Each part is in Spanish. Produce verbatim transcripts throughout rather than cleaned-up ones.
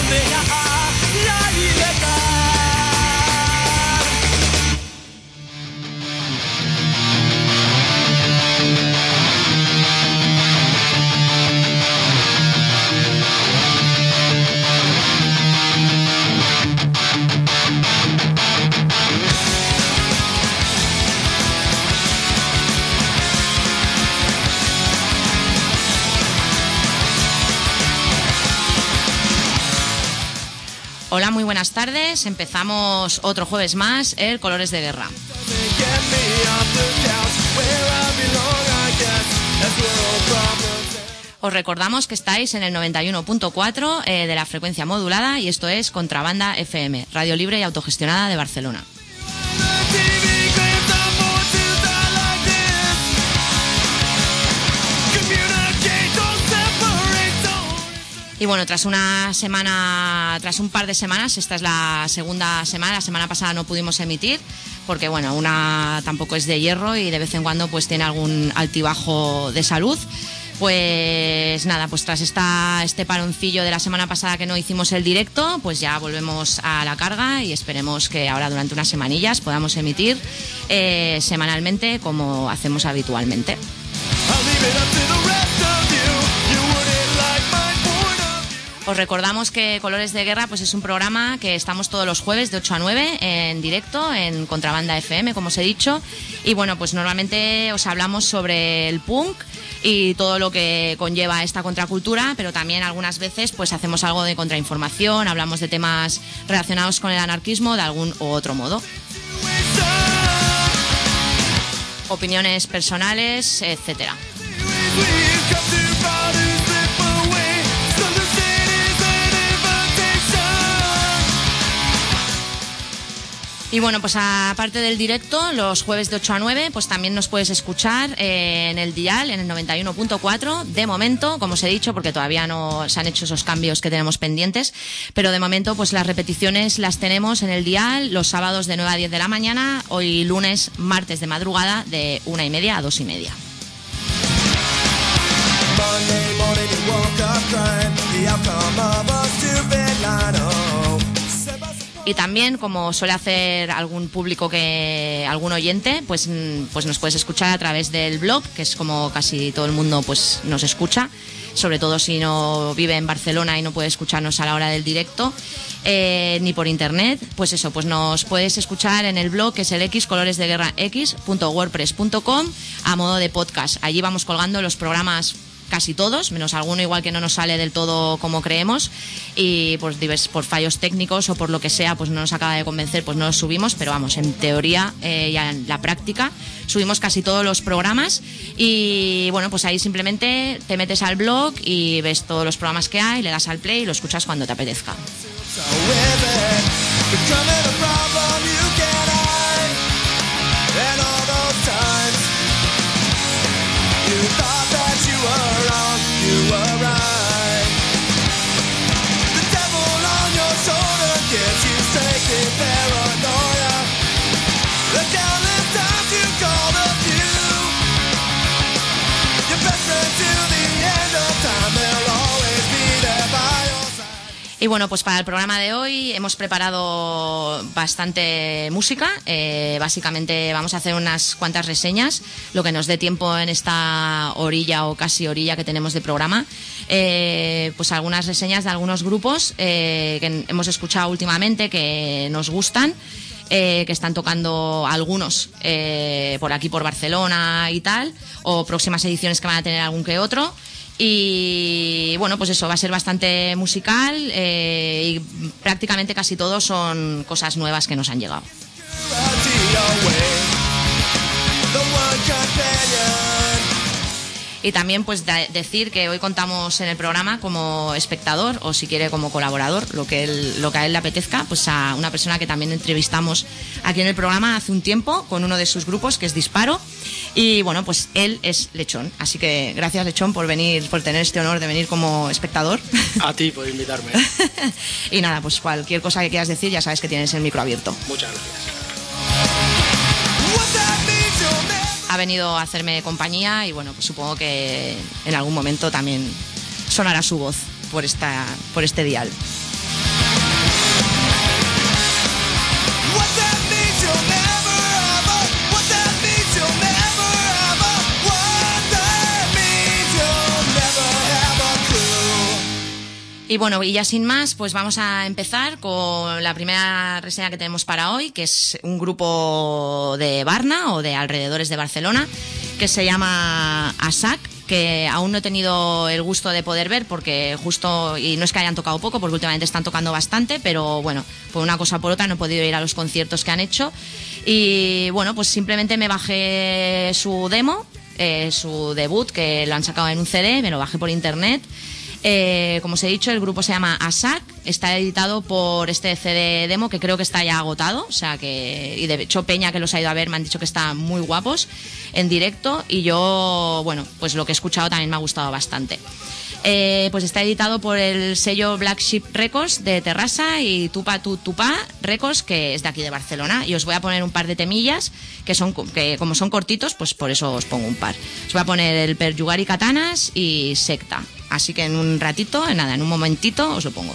Hola, muy buenas tardes. Empezamos otro jueves más, el Colores de Guerra. Os recordamos que estáis en el noventa y uno punto cuatro eh, de la frecuencia modulada y esto es Contrabanda F M, radio libre y autogestionada de Barcelona. Y bueno, tras una semana, tras un par de semanas, esta es la segunda semana, la semana pasada no pudimos emitir, porque bueno, una tampoco es de hierro y de vez en cuando pues tiene algún altibajo de salud. Pues nada, pues tras esta, este paroncillo de la semana pasada que no hicimos el directo, pues ya volvemos a la carga y esperemos que ahora durante unas semanillas podamos emitir eh, semanalmente como hacemos habitualmente. Os recordamos que Colores de Guerra pues es un programa que estamos todos los jueves de ocho a nueve en directo en Contrabanda F M, como os he dicho. Y bueno, pues normalmente os hablamos sobre el punk y todo lo que conlleva esta contracultura, pero también algunas veces pues hacemos algo de contrainformación, hablamos de temas relacionados con el anarquismo de algún u otro modo. Opiniones personales, etcétera. Y bueno, pues aparte del directo, los jueves de ocho a nueve, pues también nos puedes escuchar eh, en el dial, en el noventa y uno punto cuatro, de momento, como os he dicho, porque todavía no se han hecho esos cambios que tenemos pendientes, pero de momento pues las repeticiones las tenemos en el dial los sábados de nueve a diez de la mañana, hoy lunes, martes de madrugada, de una y media a dos y media. Y también, como suele hacer algún público, que algún oyente, pues, pues nos puedes escuchar a través del blog, que es como casi todo el mundo pues nos escucha, sobre todo si no vive en Barcelona y no puede escucharnos a la hora del directo, eh, ni por internet. Pues eso, pues nos puedes escuchar en el blog, que es el x colores de guerra x punto wordpress punto com, a modo de podcast. Allí vamos colgando los programas, casi todos, menos alguno igual que no nos sale del todo como creemos y pues divers, por fallos técnicos o por lo que sea pues no nos acaba de convencer, pues no los subimos, pero vamos, en teoría eh, ya en la práctica subimos casi todos los programas y bueno, pues ahí simplemente te metes al blog y ves todos los programas que hay, le das al play y lo escuchas cuando te apetezca. Y bueno, pues para el programa de hoy hemos preparado bastante música. Eh, básicamente vamos a hacer unas cuantas reseñas, lo que nos dé tiempo en esta orilla o casi orilla que tenemos de programa. Eh, pues algunas reseñas de algunos grupos eh, que hemos escuchado últimamente, que nos gustan. Eh, que están tocando algunos eh, por aquí, por Barcelona y tal, o próximas ediciones que van a tener algún que otro. Y bueno, pues eso, va a ser bastante musical eh, y prácticamente casi todos son cosas nuevas que nos han llegado. Y también pues de- decir que hoy contamos en el programa como espectador, o si quiere como colaborador, lo que él, lo que a él le apetezca, pues a una persona que también entrevistamos aquí en el programa hace un tiempo con uno de sus grupos, que es Disparo. Y bueno, pues él es Lechón, así que gracias, Lechón, por venir, por tener este honor de venir como espectador. A ti por invitarme. Y nada, pues cualquier cosa que quieras decir ya sabes que tienes el micro abierto. Muchas gracias. Ha venido a hacerme compañía y bueno, pues supongo que en algún momento también sonará su voz por esta, por este dial. Y bueno, y ya sin más, pues vamos a empezar con la primera reseña que tenemos para hoy, que es un grupo de Barna o de alrededores de Barcelona, que se llama Asac, que aún no he tenido el gusto de poder ver porque justo, y no es que hayan tocado poco, porque últimamente están tocando bastante, pero bueno, por una cosa o por otra no he podido ir a los conciertos que han hecho. Y bueno, pues simplemente me bajé su demo, eh, su debut, que lo han sacado en un C D, me lo bajé por internet. Eh, como os he dicho, el grupo se llama Asac, está editado por este C D demo que creo que está ya agotado, o sea que, y de hecho Peña que los ha ido a ver me han dicho que están muy guapos en directo, y yo, bueno, pues lo que he escuchado también me ha gustado bastante. Eh, pues está editado por el sello Black Sheep Records de Terrassa y Tupa Tu Tupa Records, que es de aquí de Barcelona, y os voy a poner un par de temillas que son, que como son cortitos, pues por eso os pongo un par. Os voy a poner el Per Jugar y Katanas y Secta, así que en un ratito, nada, en un momentito os lo pongo.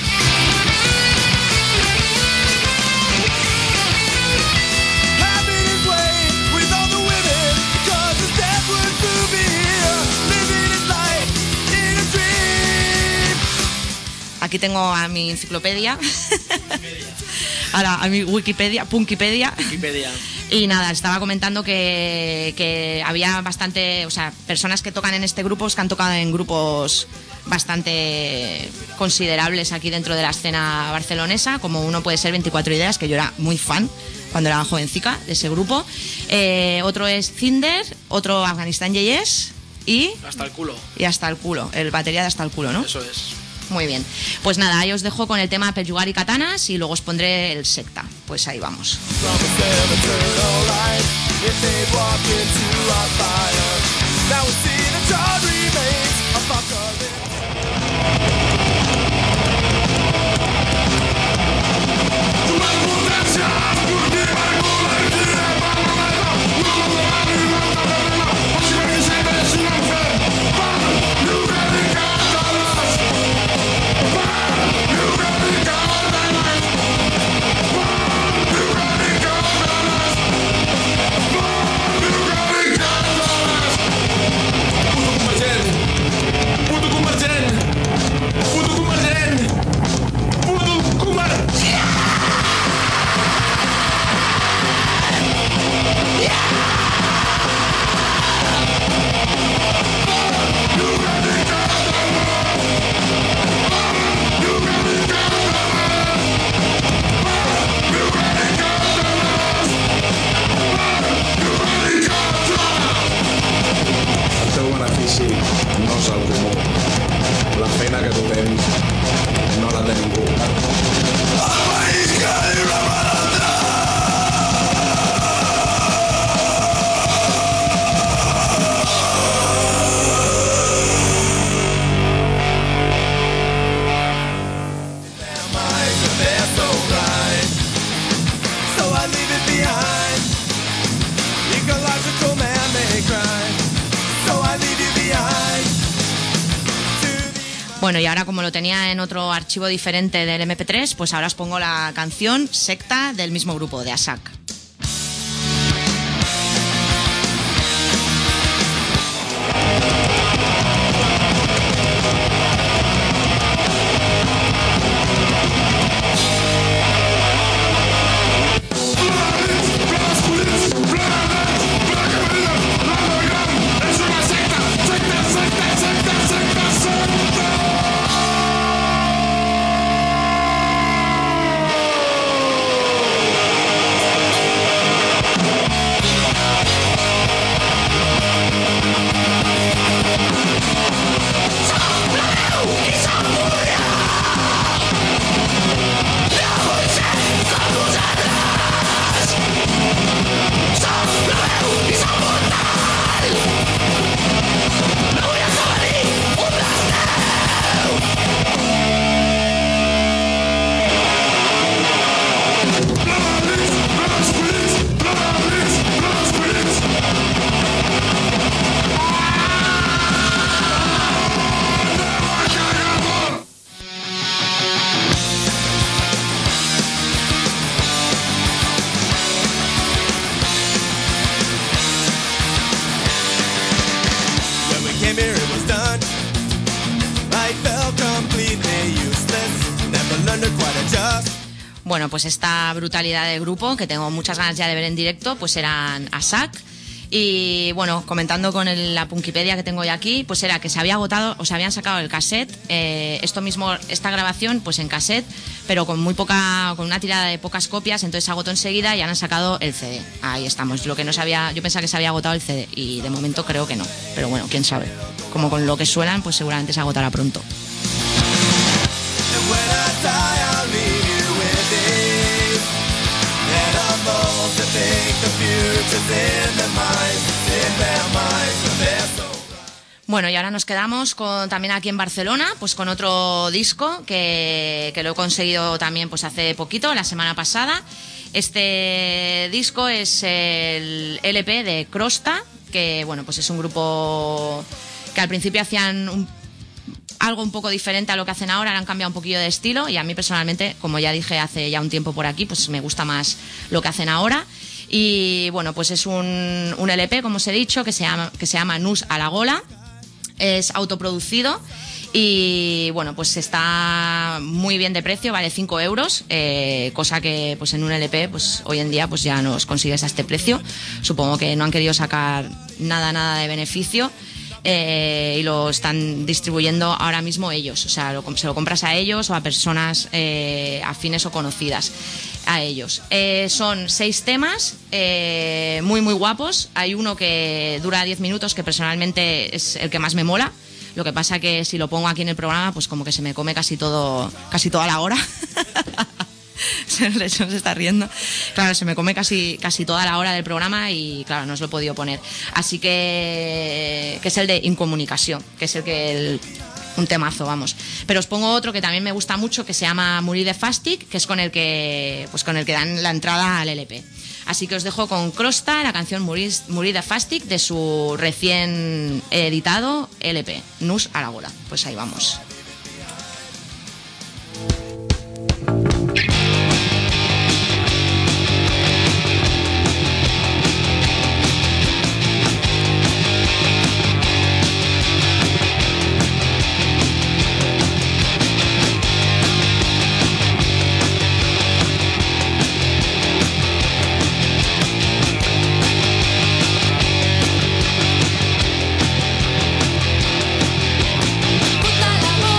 Aquí tengo a mi enciclopedia, Ahora, a mi Wikipedia, Punkipedia. Wikipedia. Y nada, estaba comentando que, que había bastante, o sea, personas que tocan en este grupo, que han tocado en grupos bastante considerables aquí dentro de la escena barcelonesa, como uno puede ser veinticuatro Ideas, que yo era muy fan cuando era jovencica de ese grupo. Eh, otro es Cinder, otro Afganistán Yeyes y... Hasta el culo. Y Hasta el culo, el batería de Hasta el culo, ¿no? Eso es. Muy bien. Pues nada, ahí os dejo con el tema Per Jugar y Katanas y luego os pondré el Secta. Pues ahí vamos. No és el comú. La feina que tu tens no la té ningú. El país que diu la barata! Ecological man may cry. Bueno, y ahora como lo tenía en otro archivo diferente del eme pe tres, pues ahora os pongo la canción Secta del mismo grupo, de Asac. Secta, Bueno, pues esta brutalidad de grupo, que tengo muchas ganas ya de ver en directo, pues eran Asak. Y bueno, comentando con el, la Punkipedia que tengo ya aquí, pues era que se había agotado, o se habían sacado el cassette, eh, esto mismo, esta grabación, pues en cassette, pero con muy poca, con una tirada de pocas copias, entonces se agotó enseguida y han sacado el C D. Ahí estamos. Lo que no sabía, yo pensaba que se había agotado el C D y de momento creo que no. Pero bueno, quién sabe. Como con lo que suenan, pues seguramente se agotará pronto. Bueno, y ahora nos quedamos con, también aquí en Barcelona, pues con otro disco que, que lo he conseguido también pues hace poquito, la semana pasada. Este disco es el L P de Crosta, que bueno, pues es un grupo que al principio hacían un, algo un poco diferente a lo que hacen ahora, han cambiado un poquillo de estilo y a mí personalmente, como ya dije hace ya un tiempo por aquí, pues me gusta más lo que hacen ahora. Y bueno, pues es un, un L P, como os he dicho, que se llama, que se llama Nus a la Gola. Es autoproducido y bueno, pues está muy bien de precio, vale cinco euros, eh, cosa que pues en un L P pues hoy en día pues ya no os consigues a este precio. Supongo que no han querido sacar nada, nada de beneficio. Eh, y lo están distribuyendo ahora mismo ellos, o sea, lo, se lo compras a ellos o a personas eh, afines o conocidas a ellos. Eh, son seis temas eh, muy muy guapos. Hay uno que dura diez minutos, que personalmente es el que más me mola. Lo que pasa que si lo pongo aquí en el programa, pues como que se me come casi todo, casi toda la hora. Se se está riendo. Claro, se me come casi, casi toda la hora del programa y claro, no os lo he podido poner. Así que, que es el de Incomunicación, que es el que el, un temazo, vamos. Pero os pongo otro que también me gusta mucho, que se llama Morir de Fastic, que es con el que, pues con el que dan la entrada al L P. Así que os dejo con Crosta, la canción Morir, Morir de Fastic, de su recién editado L P, Nus a la Gola. Pues ahí vamos. Puta la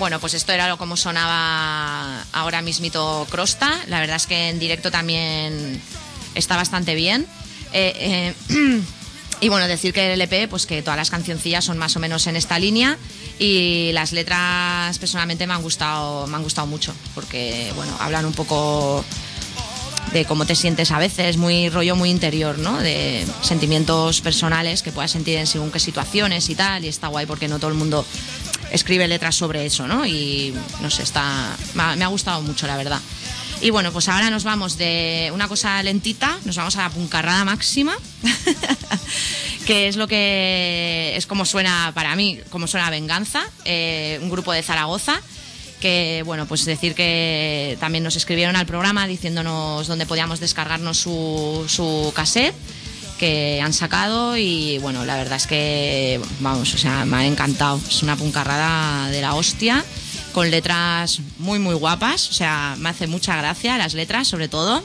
bueno, pues esto era lo como sonaba ahora mismito Crosta. La verdad es que en directo también está bastante bien. Eh, eh, y bueno, decir que el E P, pues que todas las cancioncillas son más o menos en esta línea y las letras personalmente me han gustado, me han gustado mucho porque, bueno, hablan un poco de cómo te sientes a veces, muy rollo muy interior, ¿no? De sentimientos personales que puedas sentir en según qué situaciones y tal, y está guay porque no todo el mundo escribe letras sobre eso, ¿no? Y no sé, está me ha, me ha gustado mucho, la verdad. Y bueno, pues ahora nos vamos de una cosa lentita, nos vamos a la puncarrada máxima, que es lo que es como suena para mí, como suena Venganza, eh, un grupo de Zaragoza. Que bueno, pues decir que también nos escribieron al programa diciéndonos dónde podíamos descargarnos su, su cassette que han sacado y bueno, la verdad es que vamos, o sea, me ha encantado, es una puncarrada de la hostia con letras muy muy guapas, o sea, me hace mucha gracia las letras sobre todo.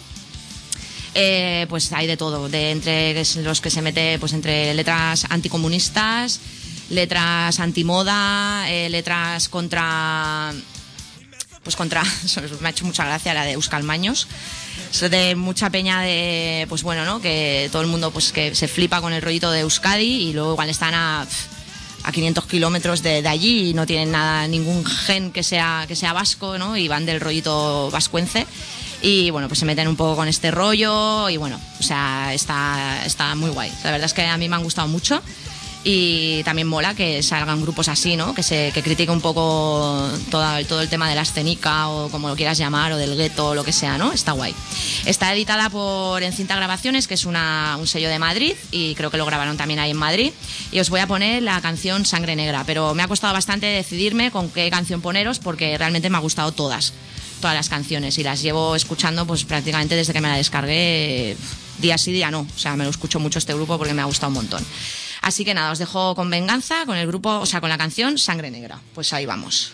Eh, pues hay de todo, de entre los que se mete pues entre letras anticomunistas, letras antimoda, eh, letras contra pues contra, me ha hecho mucha gracia la de Euskal Maños, de mucha peña de, pues bueno, ¿no? Que todo el mundo pues que se flipa con el rollito de Euskadi y luego igual están a, a quinientos kilómetros de, de allí y no tienen nada, ningún gen que sea, que sea vasco, ¿no? Y van del rollito vascuence y bueno, pues se meten un poco con este rollo y bueno, o sea, está, está muy guay. La verdad es que a mí me han gustado mucho. Y también mola que salgan grupos así, ¿no? Que se que critique un poco todo, todo el tema de la escénica o como lo quieras llamar, o del gueto o lo que sea, ¿no? Está guay. Está editada por Encinta Grabaciones, que es una, un sello de Madrid, y creo que lo grabaron también ahí en Madrid. Y os voy a poner la canción Sangre Negra, pero me ha costado bastante decidirme con qué canción poneros porque realmente me ha gustado todas, todas las canciones, y las llevo escuchando pues prácticamente desde que me la descargué, día sí, día no. O sea, me lo escucho mucho este grupo porque me ha gustado un montón. Así que nada, os dejo con Venganza, con el grupo, o sea, con la canción Sangre Negra. Pues ahí vamos.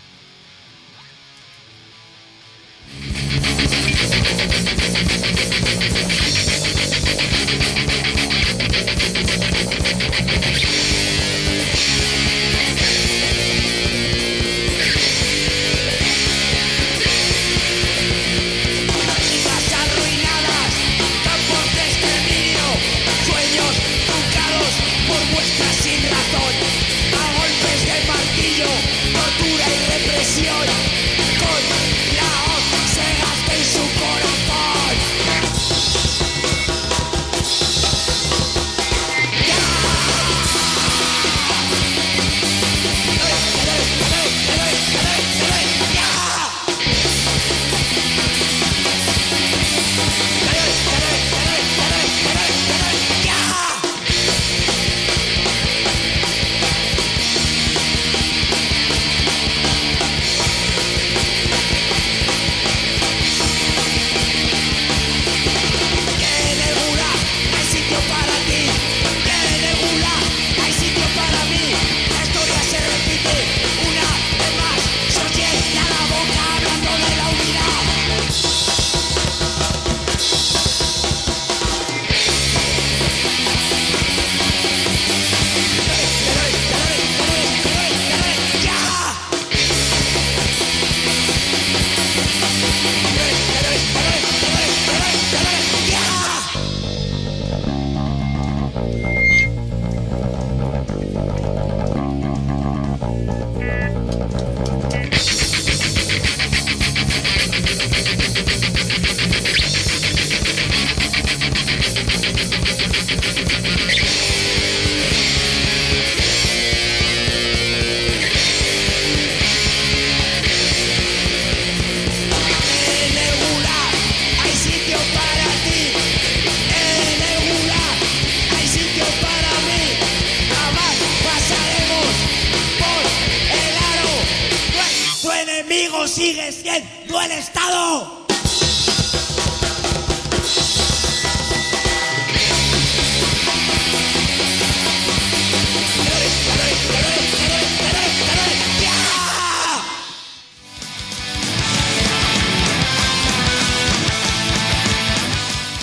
Sigue siendo el Estado.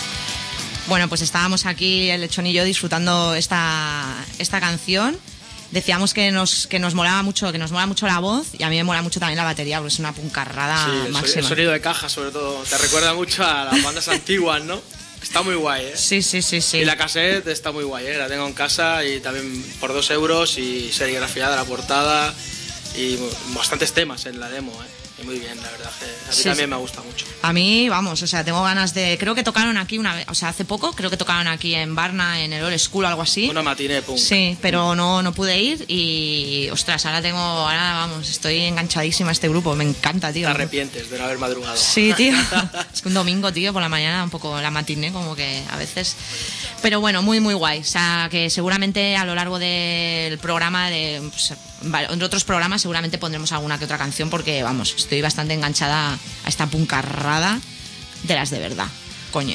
Bueno, pues estábamos aquí el Lechón y yo disfrutando esta, esta canción decíamos que nos, que nos molaba mucho, que nos mola mucho la voz, y a mí me mola mucho también la batería, porque es una puncarrada sí, el máxima. El sonido de caja, sobre todo, te recuerda mucho a las bandas antiguas, ¿no? Está muy guay, ¿eh? Sí, sí, sí, sí. Y la cassette está muy guay, ¿eh? La tengo en casa y también por dos euros y serigrafiada la portada y bastantes temas en la demo, ¿eh? Y muy bien, la verdad, que a mí Sí, también sí. me gusta mucho. A mí, vamos, o sea, tengo ganas de... Creo que tocaron aquí una vez, o sea, hace poco, creo que tocaron aquí en Varna, en el Old School o algo así. Una matiné punk. Sí, pero no, no pude ir y, ostras, ahora tengo... Ahora, vamos, estoy enganchadísima a este grupo, me encanta, tío. Te arrepientes de no haber madrugado. Sí, tío. Es que un domingo, tío, por la mañana, un poco la matiné, como que a veces... Pero bueno, muy, muy guay. O sea, que seguramente a lo largo del programa, de, pues, en otros programas, seguramente pondremos alguna que otra canción, porque, vamos, estoy bastante enganchada a esta puncarrada de las de verdad. Coño.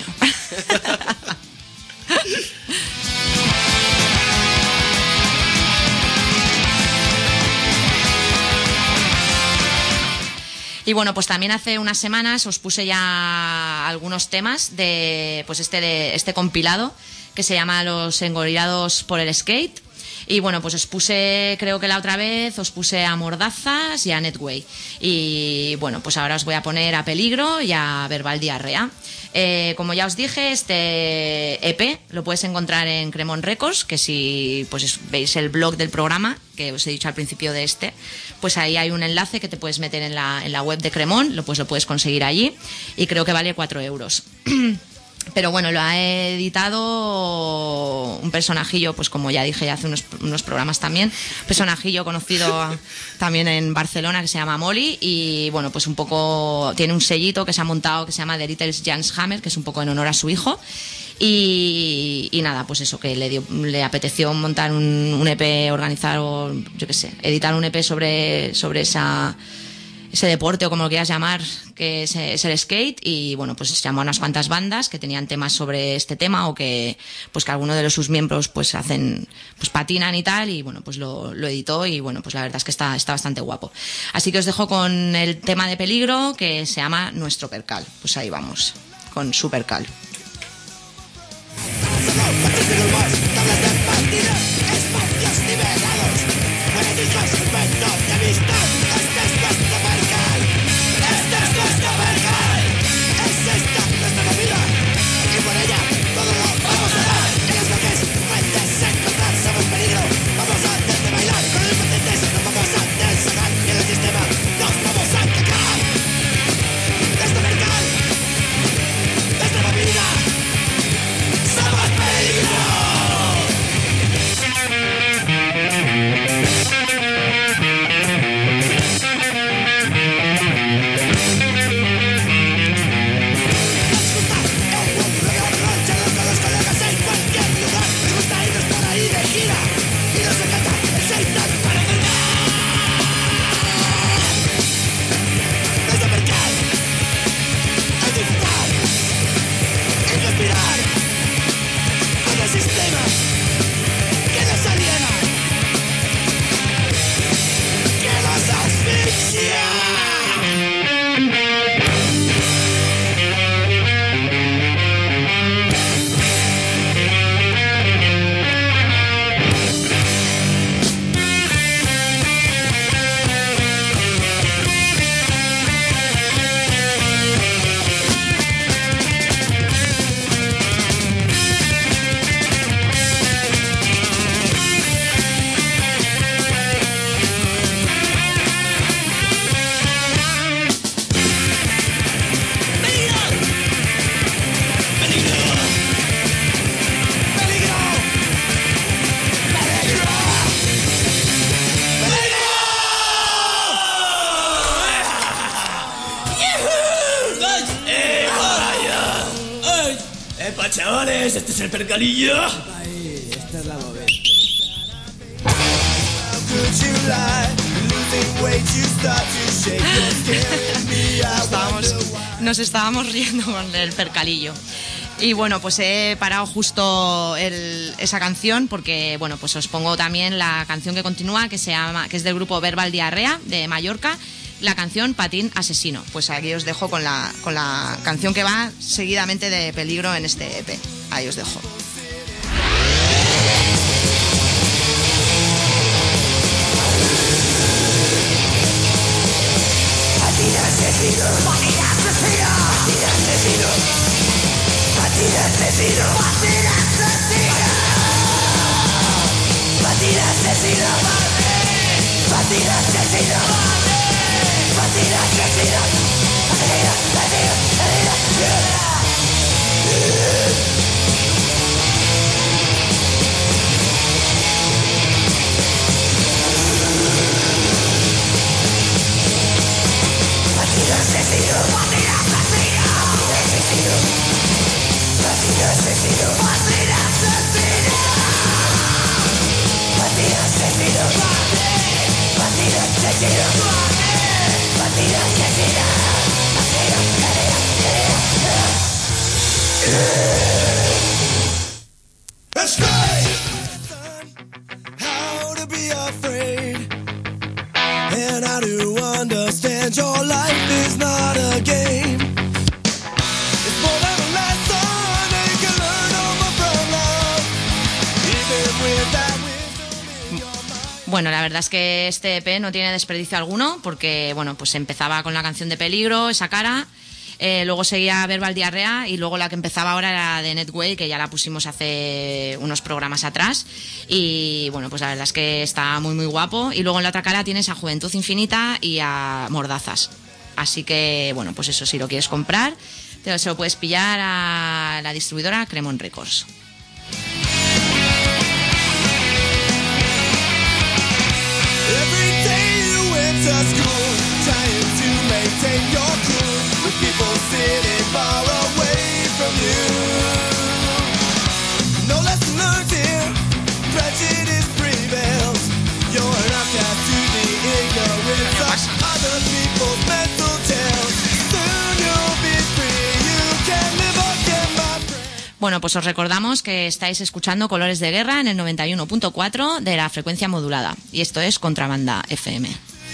Y bueno, pues también hace unas semanas os puse ya algunos temas de pues este de este compilado que se llama Los engorilados por el skate. Y bueno, pues os puse, creo que la otra vez, os puse a Mordazas y a Netway. Y bueno, pues ahora os voy a poner a Peligro y a Verbal Diarrea. Eh, como ya os dije, este E P lo puedes encontrar en Cremon Records, que si pues veis el blog del programa, que os he dicho al principio de este, pues ahí hay un enlace que te puedes meter en la, en la web de Cremon, lo, pues lo puedes conseguir allí, y creo que vale cuatro euros. Pero bueno, lo ha editado un personajillo, pues como ya dije ya hace unos, unos programas también, un personajillo conocido también en Barcelona que se llama Molly, y bueno, pues un poco tiene un sellito que se ha montado que se llama The Little Jans Hammer, que es un poco en honor a su hijo. Y, y nada, pues eso, que le dio, le apeteció montar un, un E P, organizar o yo qué sé, editar un E P sobre, sobre esa... ese deporte o como lo quieras llamar, que es, es el skate, y bueno, pues llamó a unas cuantas bandas que tenían temas sobre este tema o que pues que algunos de sus miembros pues hacen, pues patinan y tal, y bueno, pues lo, lo editó, y bueno, pues la verdad es que está, está bastante guapo. Así que os dejo con el tema de Peligro, que se llama Nuestro Percal. Pues ahí vamos, con su percal. Chavales, este es el percalillo. Ahí, esta es la movida. Estábamos, nos estábamos riendo con el percalillo. Y bueno, pues he parado justo el, esa canción porque, bueno, pues os pongo también la canción que continúa, que se llama, que es del grupo Verbal Diarrea de Mallorca, la canción Patín Asesino. Pues aquí os dejo con la, con la canción que va seguidamente de Peligro en este E P. Ahí os dejo. Bueno, la verdad es que este E P no tiene desperdicio alguno porque, bueno, pues empezaba con la canción de Peligro, esa cara, eh, luego seguía Verbal Diarrea y luego la que empezaba ahora era de Netway, que ya la pusimos hace unos programas atrás y, bueno, pues la verdad es que está muy, muy guapo. Y luego en la otra cara tienes a Juventud Infinita y a Mordazas. Así que, bueno, pues eso, si lo quieres comprar, te, se lo puedes pillar a la distribuidora Cremon Records. Every day you went to school, trying to maintain your cool, with people sitting far away from you. No lesson learned here, prejudice prevails. You're an outcast to the ignorance of other people's mental tales. Soon you'll be free, you can live again, my friend. Bueno, pues os recordamos que estáis escuchando Colores de Guerra en el noventa y uno punto cuatro de la frecuencia modulada. Y esto es Contrabanda F M.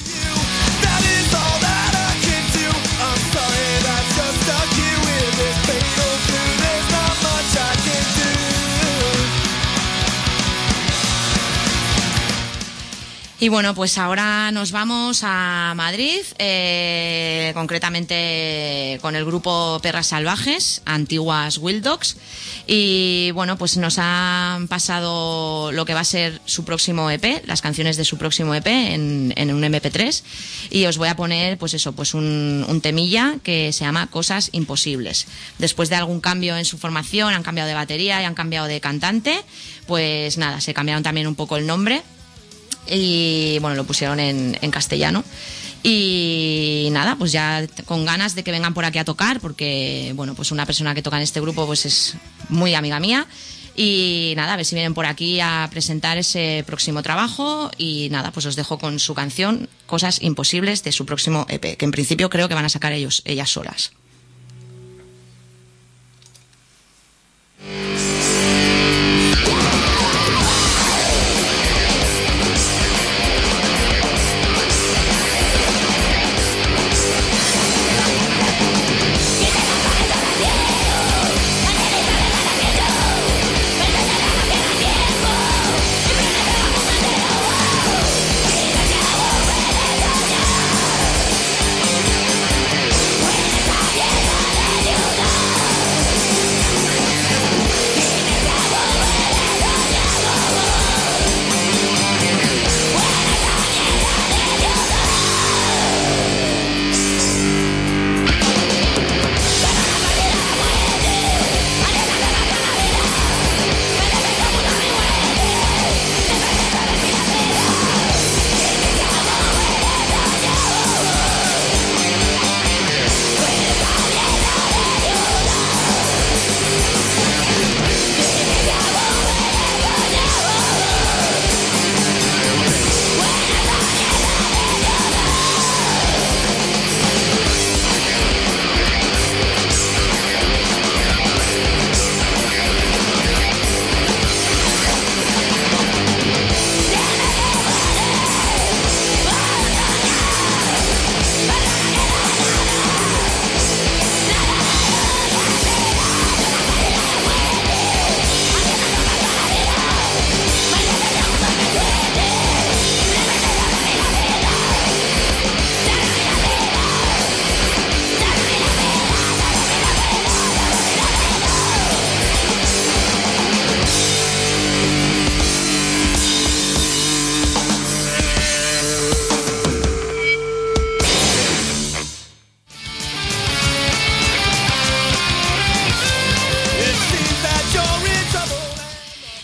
Y bueno, pues ahora nos vamos a Madrid, eh, concretamente con el grupo Perras Salvajes, antiguas Wild Dogs. Y bueno, pues nos han pasado lo que va a ser su próximo E P, las canciones de su próximo E P en, en un eme pe tres. Y os voy a poner, pues eso, pues un, un temilla que se llama Cosas Imposibles. Después de algún cambio en su formación, han cambiado de batería y han cambiado de cantante, pues nada, se cambiaron también un poco el nombre. Y bueno, lo pusieron en, en castellano. Y nada, pues ya con ganas de que vengan por aquí a tocar, porque bueno, pues una persona que toca en este grupo pues es muy amiga mía. Y nada, a ver si vienen por aquí a presentar ese próximo trabajo. Y nada, pues os dejo con su canción Cosas Imposibles de su próximo E P, que en principio creo que van a sacar ellos, ellas solas. We're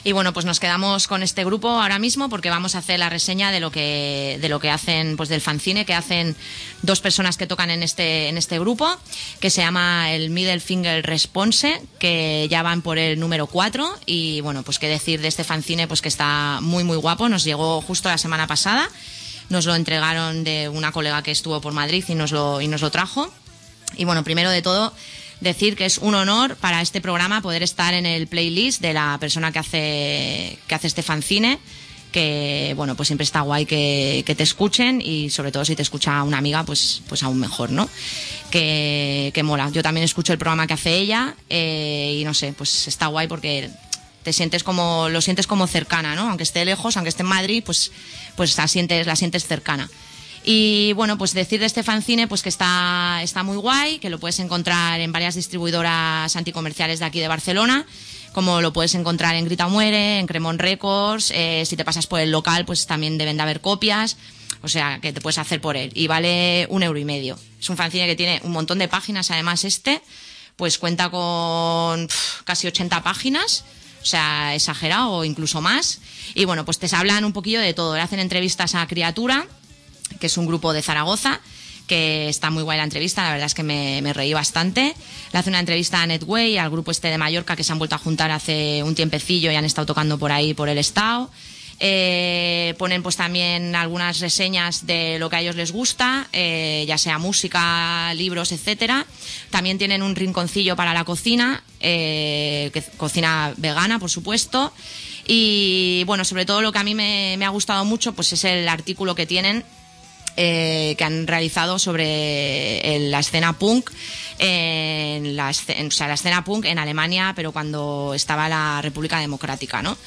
Y bueno, pues nos quedamos con este grupo ahora mismo porque vamos a hacer la reseña de lo que de lo que hacen, pues del fanzine que hacen dos personas que tocan en este en este grupo, que se llama el Middle Finger Response, que ya van por el número cuatro. Y bueno, pues qué decir de este fanzine, pues que está muy muy guapo. Nos llegó justo la semana pasada, nos lo entregaron de una colega que estuvo por Madrid y nos lo y nos lo trajo. Y bueno, primero de todo, decir que es un honor para este programa poder estar en el playlist de la persona que hace que hace este fanzine, que bueno, pues siempre está guay que, que te escuchen, y sobre todo si te escucha una amiga, pues pues aún mejor, ¿no? Que, que mola. Yo también escucho el programa que hace ella, eh, y no sé, pues está guay porque te sientes como lo sientes como cercana, ¿no? Aunque esté lejos, aunque esté en Madrid, pues pues la sientes la sientes cercana. Y bueno, pues decir de este fanzine pues que está, está muy guay, que lo puedes encontrar en varias distribuidoras anticomerciales de aquí de Barcelona, como lo puedes encontrar en Grita Muere, en Cremón Records, eh, si te pasas por el local pues también deben de haber copias, o sea que te puedes hacer por él, y vale un euro y medio. Es un fanzine que tiene un montón de páginas, además este pues cuenta con pff, casi ochenta páginas, o sea, exagerado o incluso más, y bueno, pues te hablan un poquillo de todo, le hacen entrevistas a Criatura, que es un grupo de Zaragoza, que está muy guay la entrevista, la verdad es que me, me reí bastante. Le hace una entrevista a Netway, al grupo este de Mallorca, que se han vuelto a juntar hace un tiempecillo y han estado tocando por ahí, por el estado. Eh, ponen pues también algunas reseñas de lo que a ellos les gusta, eh, ya sea música, libros, etcétera. También tienen un rinconcillo para la cocina, eh, que, cocina vegana, por supuesto. Y bueno, sobre todo lo que a mí me, me ha gustado mucho pues es el artículo que tienen, Eh, que han realizado sobre el, la escena punk, en la, en, o sea, la escena punk en Alemania, pero cuando estaba la República Democrática, ¿no?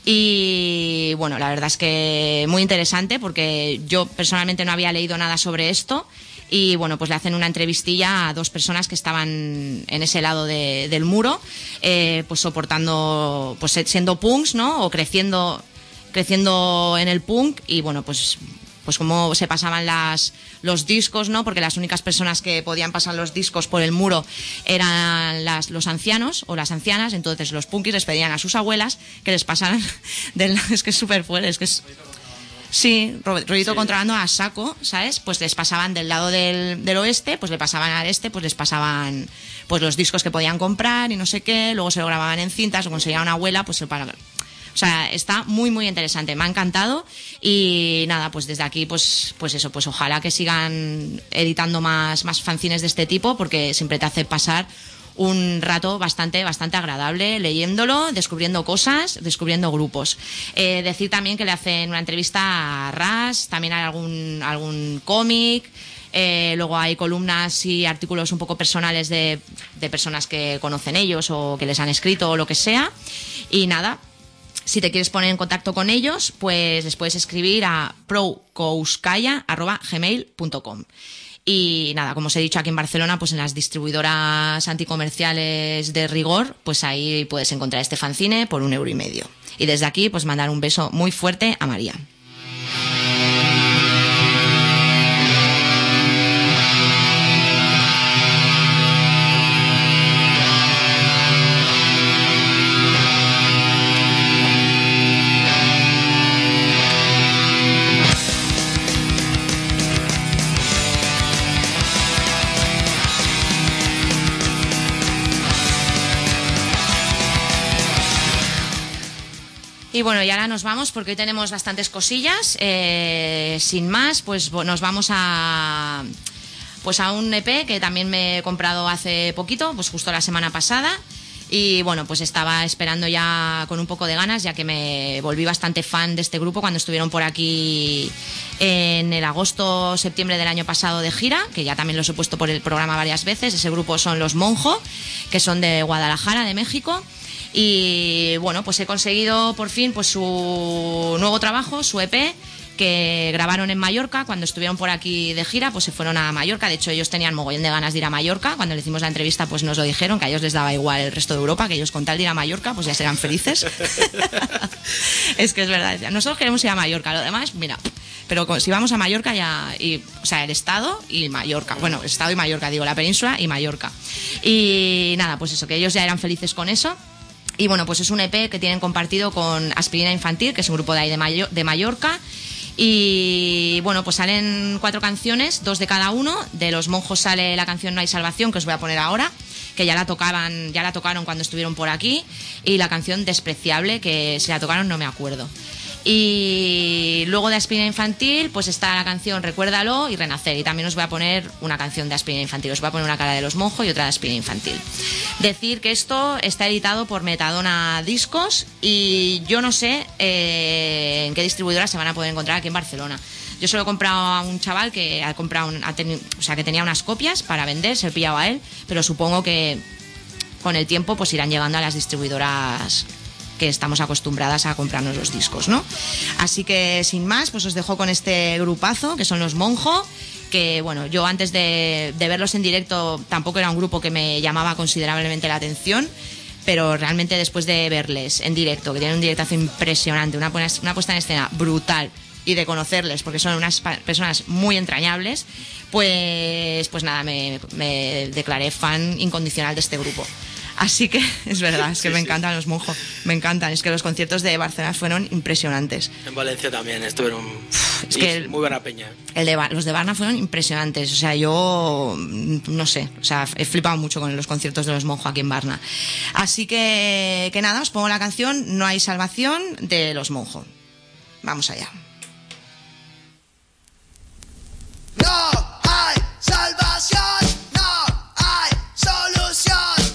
Y bueno, la verdad es que muy interesante porque yo personalmente no había leído nada sobre esto, y bueno, pues le hacen una entrevistilla a dos personas que estaban en ese lado de, del muro, eh, pues soportando, pues siendo punks, ¿no? O creciendo, creciendo en el punk, y bueno, pues pues cómo se pasaban las, los discos, ¿no? Porque las únicas personas que podían pasar los discos por el muro eran las, los ancianos o las ancianas, entonces los punkis les pedían a sus abuelas que les pasaran del, es que es súper fuerte, es que es... Sí, rollito sí. Contrabando a saco, ¿sabes? Pues les pasaban del lado del, del oeste, pues le pasaban al este, pues les pasaban pues los discos que podían comprar y no sé qué, luego se lo grababan en cintas, o conseguía una abuela, pues para... O sea, está muy muy interesante, me ha encantado, y nada, pues desde aquí pues pues eso, pues ojalá que sigan editando más más fanzines de este tipo, porque siempre te hace pasar un rato bastante bastante agradable leyéndolo, descubriendo cosas, descubriendo grupos. Eh, decir también que le hacen una entrevista a Ras, también hay algún algún cómic. Eh, luego hay columnas y artículos un poco personales de, de personas que conocen ellos o que les han escrito o lo que sea. Y nada, si te quieres poner en contacto con ellos, pues les puedes escribir a procouskaya arroba gmail punto com. Y nada, como os he dicho, aquí en Barcelona, pues en las distribuidoras anticomerciales de rigor, pues ahí puedes encontrar este fanzine por un euro y medio. Y desde aquí, pues mandar un beso muy fuerte a María. Y bueno, y ahora nos vamos porque hoy tenemos bastantes cosillas. Eh, sin más, pues nos vamos a pues a un E P que también me he comprado hace poquito, pues justo la semana pasada. Y bueno, pues estaba esperando ya con un poco de ganas, ya que me volví bastante fan de este grupo cuando estuvieron por aquí en el agosto, septiembre del año pasado de gira, que ya también los he puesto por el programa varias veces. Ese grupo son Los Monjo, que son de Guadalajara, de México. Y bueno, pues he conseguido por fin pues su nuevo trabajo, su E P, que grabaron en Mallorca. Cuando estuvieron por aquí de gira, pues se fueron a Mallorca. De hecho, ellos tenían mogollón de ganas de ir a Mallorca. Cuando le hicimos la entrevista, pues nos lo dijeron, que a ellos les daba igual el resto de Europa, que ellos con tal de ir a Mallorca, pues ya serán felices. Es que es verdad, nosotros queremos ir a Mallorca, lo demás, mira... Pero si vamos a Mallorca ya, y, o sea, el Estado y Mallorca, bueno, el Estado y Mallorca, digo, la península y Mallorca. Y nada, pues eso, que ellos ya eran felices con eso. Y bueno, pues es un E P que tienen compartido con Aspirina Infantil, que es un grupo de ahí de, Mayo- de Mallorca. Y bueno, pues salen cuatro canciones, dos de cada uno. De Los Monjos sale la canción No hay salvación, que os voy a poner ahora, que ya la tocaban, ya la tocaron cuando estuvieron por aquí. Y la canción Despreciable, que si la tocaron no me acuerdo. Y luego de Aspirina Infantil pues está la canción Recuérdalo y Renacer, y también os voy a poner una canción de Aspirina Infantil, os voy a poner una cara de Los Monjos y otra de Aspirina Infantil. Decir que esto está editado por Metadona Discos y yo no sé eh, en qué distribuidora se van a poder encontrar aquí en Barcelona. Yo se lo he comprado a un chaval que ha comprado un, ha teni, o sea, que tenía unas copias para vender, se lo pillaba a él, pero supongo que con el tiempo pues irán llegando a las distribuidoras que estamos acostumbradas a comprarnos los discos, ¿no? Así que sin más, pues os dejo con este grupazo que son Los Monjos, que bueno, yo antes de, de verlos en directo tampoco era un grupo que me llamaba considerablemente la atención, pero realmente después de verles en directo, que tienen un directazo impresionante, una, una puesta en escena brutal, y de conocerles porque son unas personas muy entrañables, pues, pues nada, me, me declaré fan incondicional de este grupo. Así que es verdad, es que sí, me sí. encantan Los Monjos, me encantan. Es que los conciertos de Barcelona fueron impresionantes. En Valencia también estuvieron es que el, muy buena peña. El de, los de Barna fueron impresionantes, o sea, yo no sé, o sea, he flipado mucho con los conciertos de Los Monjos aquí en Barna. Así que, que nada, os pongo la canción No hay salvación de Los Monjos. Vamos allá. No hay salvación, no hay solución.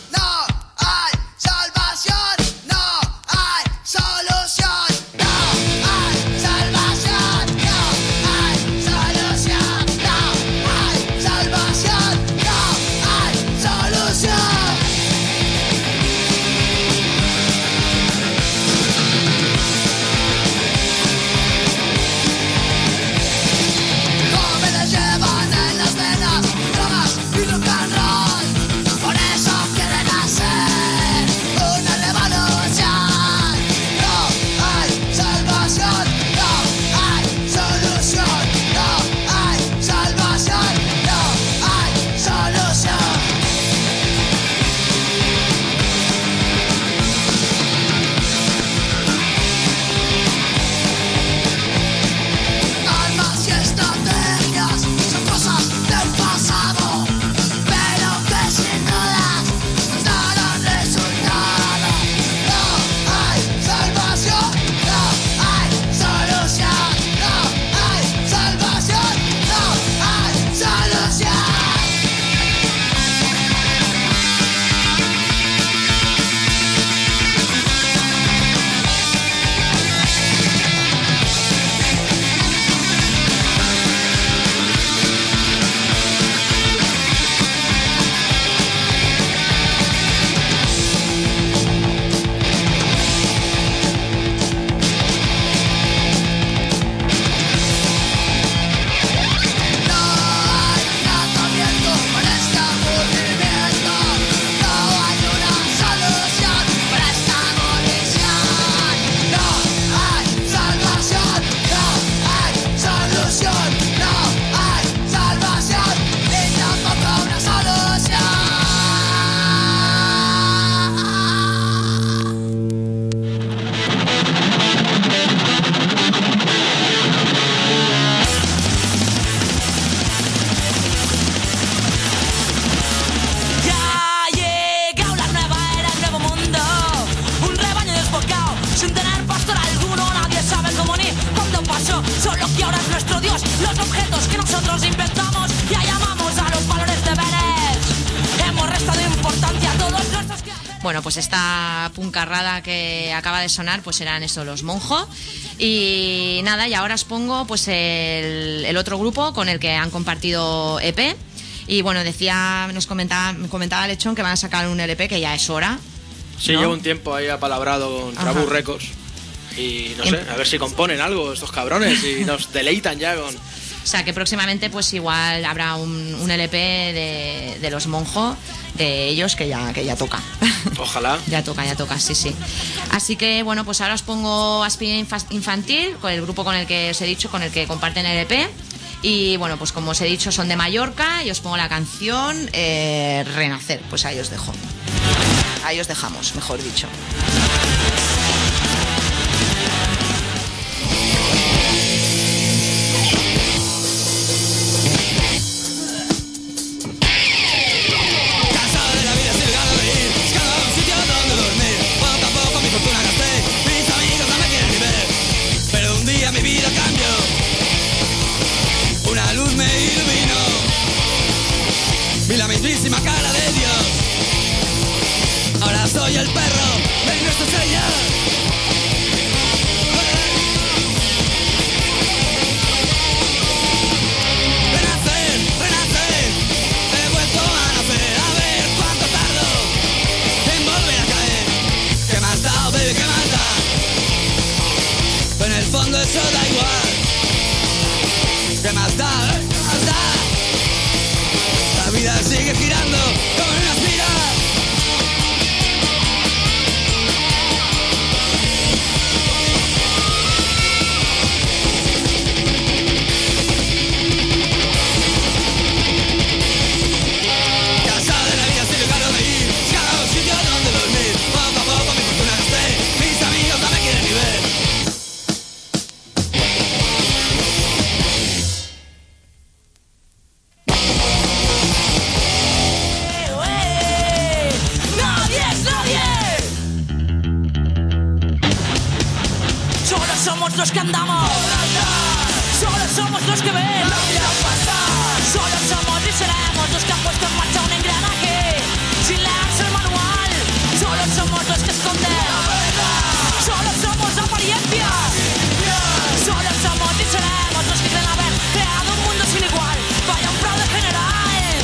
Bueno, pues esta puncarrada que acaba de sonar, pues eran eso, Los Monjos. Y nada, y ahora os pongo pues el, el otro grupo con el que han compartido E P. Y bueno, decía, nos comentaba, comentaba Lechón que van a sacar un L P que ya es hora. Sí, ¿no? Llevo un tiempo ahí apalabrado con Trabus Records. Y no sé, a ver si componen algo estos cabrones y nos deleitan ya con... O sea, que próximamente pues igual habrá un, un L P de, de Los Monjos, de ellos, que ya, que ya toca. Ojalá. Ya toca, ya toca, sí, sí. Así que, bueno, pues ahora os pongo Aspirina Infantil, con el grupo con el que os he dicho, con el que comparten el L P. Y, bueno, pues como os he dicho, son de Mallorca y os pongo la canción eh, Renacer. Pues ahí os dejo. ahí os dejamos, mejor dicho. Mismísima cara de Dios. Ahora soy el perro de nuestro Señor. Renacer, renacer, he vuelto a nacer. A ver cuánto tardo en volver a caer. ¿Qué más da, baby, qué más da? Pero en el fondo eso da igual. ¿Qué más da, eh? ¿Qué más da? La vida sigue girando como en una espiral. Cansado de la vida, estoy claro de ir. Buscando un sitio donde dormir. Poco a poco mi fortuna gasté. Mis amigos no me quieren ni ver. Somos los que andamos, solo somos los que ven la vida pasar. Solo somos y seremos los que han puesto en marcha un engranaje sin leerse el manual. Solo somos los que esconden la verdad. Solo somos apariencias. Solo somos y seremos los que creen haber creado un mundo sin igual. Vaya un fraude general.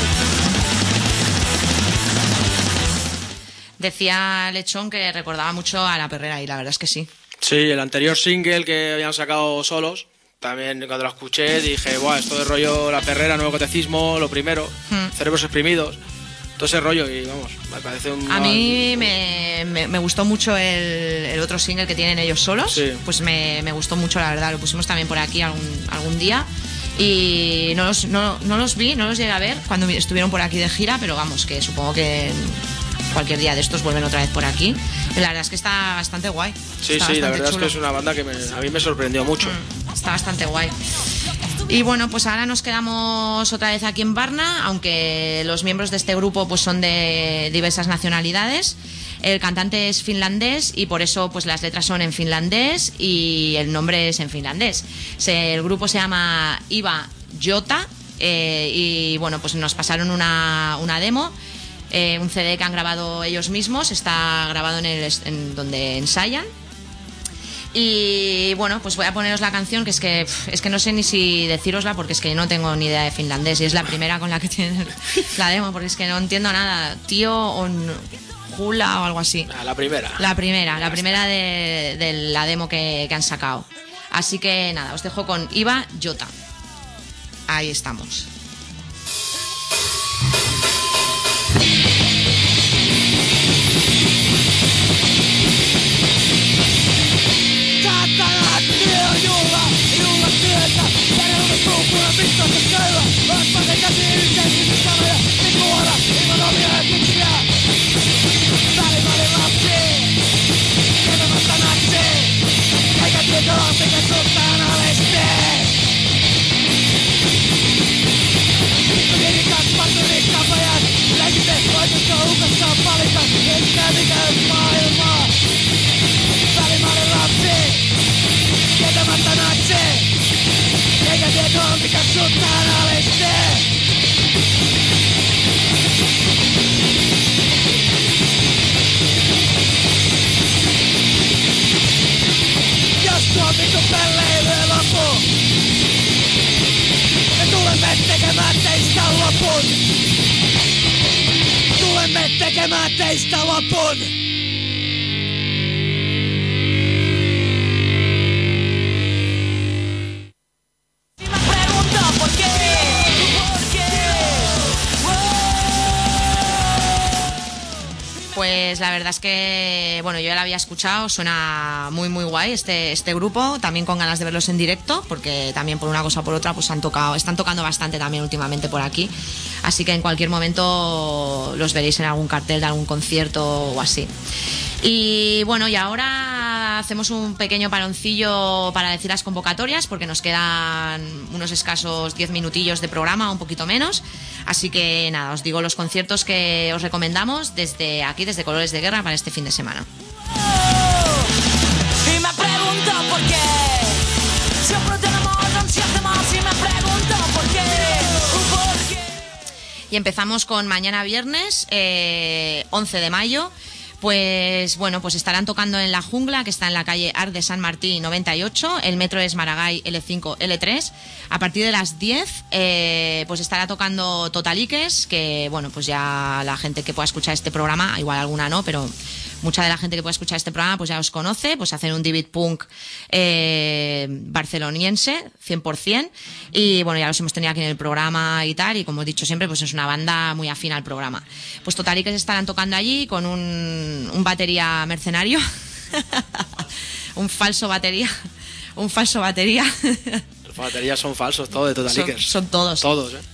Decía Lechón que recordaba mucho a La Perrera y la verdad es que sí. Sí, el anterior single que habían sacado solos, también cuando lo escuché dije, buah, esto de rollo La Perrera, Nuevo Catecismo, lo primero, hmm. Cerebros Exprimidos, todo ese rollo y vamos, me parece un... A mí me, me, me gustó mucho el, el otro single que tienen ellos solos, sí. Pues me, me gustó mucho, la verdad, lo pusimos también por aquí algún, algún día y no los, no, no los vi, no los llegué a ver cuando estuvieron por aquí de gira, pero vamos, que supongo que... cualquier día de estos vuelven otra vez por aquí. Y la verdad es que está bastante guay. Sí, está sí, la verdad chulo. Es que es una banda que me, a mí me sorprendió mucho. Mm, está bastante guay. Y bueno, pues ahora nos quedamos otra vez aquí en Varna, aunque los miembros de este grupo pues son de diversas nacionalidades. El cantante es finlandés y por eso pues las letras son en finlandés y el nombre es en finlandés. Se, el grupo se llama Iva Jota eh, y bueno, pues nos pasaron una, una demo. Eh, un C D que han grabado ellos mismos, está grabado en, el, en donde ensayan. Y bueno, pues voy a poneros la canción, que es que es que no sé ni si decírosla porque es que no tengo ni idea de finlandés y es la primera con la que tienen la demo porque es que no entiendo nada. Tío on Hula o algo así. La primera. La primera, la primera de, de la demo que, que han sacado. Así que nada, os dejo con Iva Jota. Ahí estamos. Tulemme tekemään teistä lopun. Pues la verdad verdad es que, bueno, yo ya la había escuchado, suena muy muy guay este, este grupo, también con ganas de verlos en directo, porque también por una cosa o por otra pues han tocado, están tocando bastante también últimamente por aquí, así que en cualquier momento los veréis en algún cartel de algún concierto o así. Y bueno, y ahora hacemos un pequeño paroncillo para decir las convocatorias, porque nos quedan unos escasos diez minutillos de programa, un poquito menos. Así que nada, os digo los conciertos que os recomendamos desde aquí, desde Colores de Guerra, para este fin de semana. Y me pregunto por qué siempre tenemos ansias de más, y me pregunto por qué, por qué. Y empezamos con mañana viernes, eh, once de mayo. Pues bueno, pues estarán tocando en La Jungla, que está en la calle Arc de San Martín noventa y ocho. El metro es Maragall L cinco L tres. A partir de las diez, eh, pues estará tocando Totaliques, que bueno, pues ya la gente que pueda escuchar este programa, igual alguna no, pero mucha de la gente que pueda escuchar este programa pues ya os conoce, pues hacen un D-Beat punk eh, barceloniense, cien por ciento. Y bueno, ya los hemos tenido aquí en el programa y tal, y como he dicho siempre, pues es una banda muy afín al programa. Pues Totaliques estarán tocando allí con un, un batería mercenario, un falso batería, un falso batería. Los baterías son falsos, todos de Totaliques. Son, son todos. Todos, ¿eh?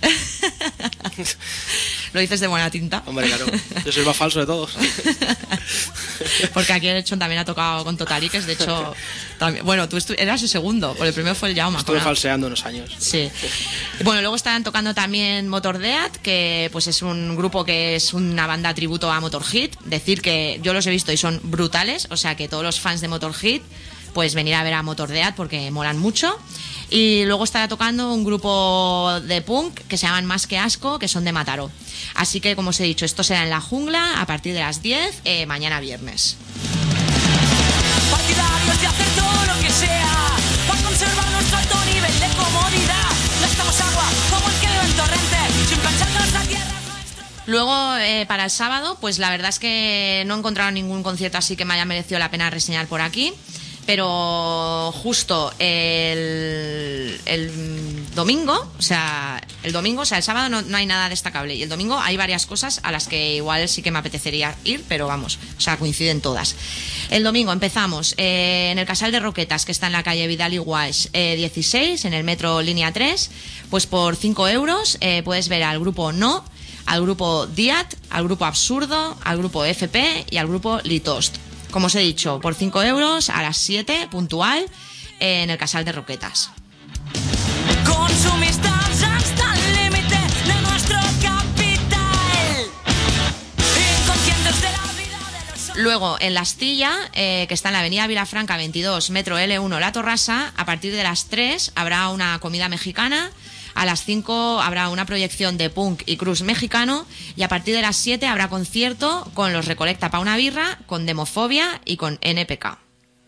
Lo dices de buena tinta. Hombre, claro. Yo soy el más falso de todos. Porque aquí el Echon también ha tocado con Totaliques. De hecho, también, bueno, tú eras el segundo, porque el primero fue el Jaume. Estuve falseando unos años. Sí. Y bueno, luego estarán tocando también Motorhead, que pues es un grupo que es una banda tributo a Motorhead. Decir que yo los he visto y son brutales, o sea que todos los fans de Motorhead pues venir a ver a Motorhead porque molan mucho. Y luego estará tocando un grupo de punk que se llaman Más que Asco, que son de Mataró. Así que, como os he dicho, esto será en La Jungla a partir de las diez, eh, mañana viernes. Partidarios de hacer todo lo que sea para conservar nuestro alto nivel de comodidad. Gastamos agua como el que bebe en torrente, sin pensar que nuestra tierra es nuestra. Luego, eh, para el sábado, pues la verdad es que no he encontrado ningún concierto así que me haya merecido la pena reseñar por aquí. Pero justo el, el domingo, o sea, el domingo, o sea, el sábado no, no hay nada destacable. Y el domingo hay varias cosas a las que igual sí que me apetecería ir, pero vamos, o sea, coinciden todas. El domingo empezamos eh, en el Casal de Roquetas, que está en la calle Vidal y Guaix eh, dieciséis, en el metro Línea tres. Pues por cinco euros eh, puedes ver al grupo No, al grupo Diat, al grupo Absurdo, al grupo F P y al grupo Litost. Como os he dicho, por cinco euros a las siete, puntual, en el Casal de Roquetas. Consumistas hasta el límite de nuestro capital. Inconscientes de la vida de los... Luego, en La Astilla, eh, que está en la avenida Vilafranca veintidós, metro L uno, La Torrasa, a partir de las tres habrá una comida mexicana. A las cinco habrá una proyección de punk y cruz mexicano, y a partir de las siete habrá concierto con los Recolecta pa' una birra, con Demofobia y con N P K.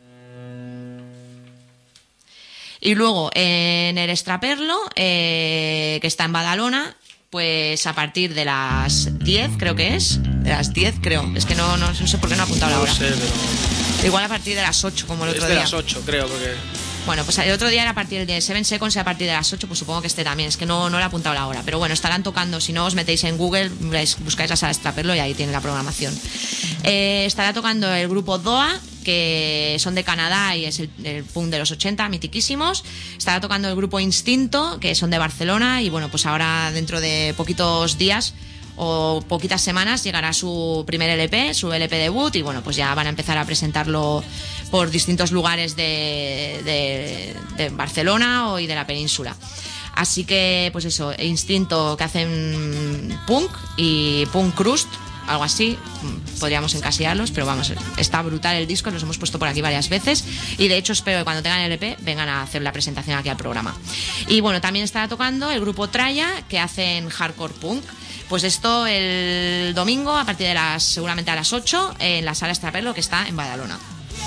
Y luego en el Extraperlo, eh, que está en Badalona, pues a partir de las diez, creo que es, de las diez creo, es que no, no, no sé por qué no he apuntado la No hora. sé, pero... Igual a partir de las ocho, como el Es otro de día. las ocho, creo, porque... Bueno, pues el otro día era a partir de Seven Seconds y a partir de las ocho, pues supongo que este también, es que no, no le he apuntado la hora. Pero bueno, estarán tocando, si no os metéis en Google, buscáis la Sala Extraperlo y ahí tiene la programación. Eh, estará tocando el grupo Doa, que son de Canadá y es el, el punk de los ochenta, mitiquísimos. Estará tocando el grupo Instinto, que son de Barcelona, y bueno, pues ahora dentro de poquitos días o poquitas semanas llegará su primer L P, su L P debut, y bueno, pues ya van a empezar a presentarlo por distintos lugares de, de, de Barcelona o y de la península. Así que, pues eso, Instinto, que hacen punk y punk crust, algo así, podríamos encasillarlos, pero vamos, está brutal el disco, los hemos puesto por aquí varias veces y de hecho espero que cuando tengan el E P vengan a hacer la presentación aquí al programa. Y bueno, también estará tocando el grupo Traya, que hacen hardcore punk. Pues esto el domingo a partir de las, seguramente a las ocho, en la Sala Extraperlo, que está en Badalona.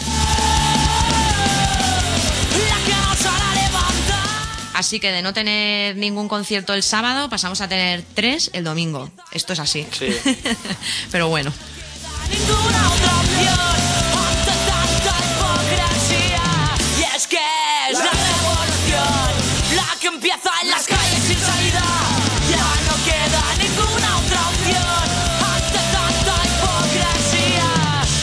Así que de no tener ningún concierto el sábado, pasamos a tener tres el domingo. Esto es así. Sí. Pero bueno. Ninguna otra opción ante tanta hipocresía. Y es que es la revolución la que empieza en las calles sin salida. Ya no queda ninguna otra opción ante tanta hipocresía.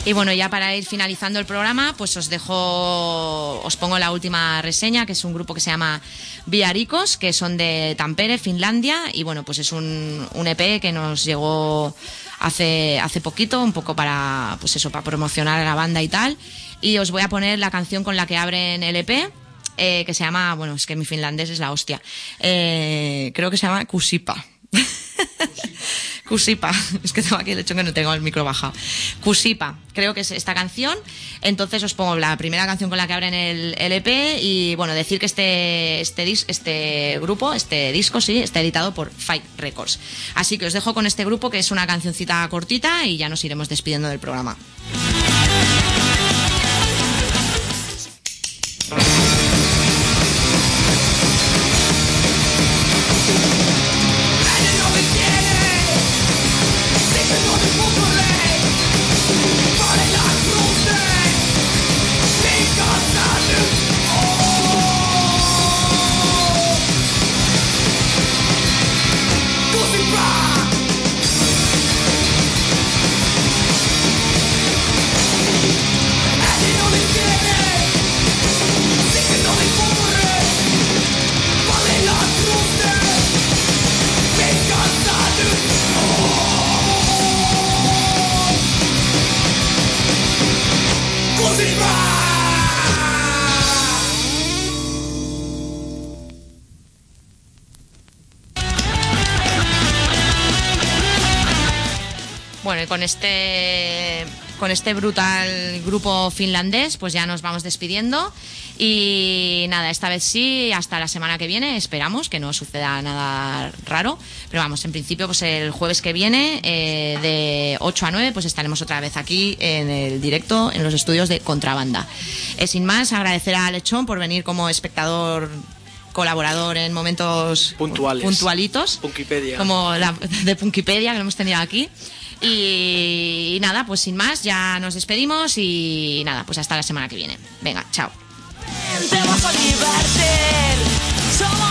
Y bueno, ya para ir finalizando el programa, pues os dejo, os pongo la última reseña, que es un grupo que se llama Viaricos, que son de Tampere, Finlandia, y bueno, pues es un, un E P que nos llegó hace, hace poquito, un poco para, pues eso, para promocionar a la banda y tal. Y os voy a poner la canción con la que abren el E P, eh, que se llama, bueno, es que mi finlandés es la hostia, eh, creo que se llama Kusipa. Kusipa, es que tengo aquí el hecho que no tengo el micro bajado. Kusipa, creo que es esta canción. Entonces os pongo la primera canción con la que abren el, el E P. Y bueno, decir que este, este, dis, este grupo, este disco, sí, está editado por Fight Records. Así que os dejo con este grupo, que es una cancioncita cortita, y ya nos iremos despidiendo del programa. Bueno, y con este, con este brutal grupo finlandés, pues ya nos vamos despidiendo. Y nada, esta vez sí, hasta la semana que viene, esperamos que no suceda nada raro. Pero vamos, en principio, pues el jueves que viene, eh, de ocho a nueve, pues estaremos otra vez aquí en el directo, en los estudios de Contrabanda. Eh, sin más, agradecer a Lechón por venir como espectador colaborador en momentos puntuales, puntualitos, Punkipedia, como la de Punkipedia que lo hemos tenido aquí. Y, y nada, pues sin más, ya nos despedimos y nada, pues hasta la semana que viene. Venga, chao. Te vas a divertir. Somos